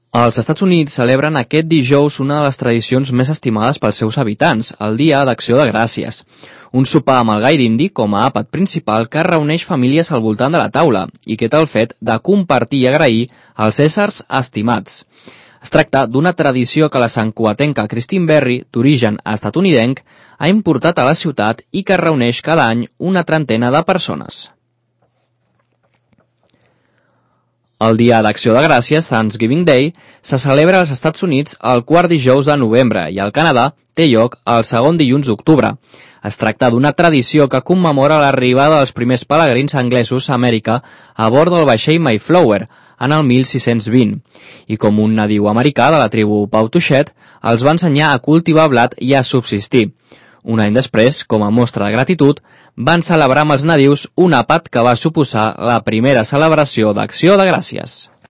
Els Estats Units celebren aquest dijous una de les tradicions més estimades pels seus habitants, el Dia d'Acció de Gràcies. Un sopar amb el gai d'indi com a àpat principal que reuneix famílies al voltant de la taula i que té el fet de compartir i agrair als éssers estimats. Es tracta d'una tradició que la santcugatenca Christine Berry, d'origen estatunidenc, ha importat a la ciutat i que reuneix cada any una trentena de persones. El Dia d'Acció de Gràcies, Thanksgiving Day, se celebra als Estats Units el quart dijous de novembre i al Canadà té lloc el segon dilluns d'octubre. Es tracta d'una tradició que commemora l'arribada dels primers pelegrins anglesos a Amèrica a bord del vaixell Mayflower en el 1620, i com un nadiu americà de la tribu Powtuchet els va ensenyar a cultivar blat i a subsistir. Un any després, com a mostra de gratitud, van celebrar amb els nadius un àpat que va suposar la primera celebració d'Acció de Gràcies.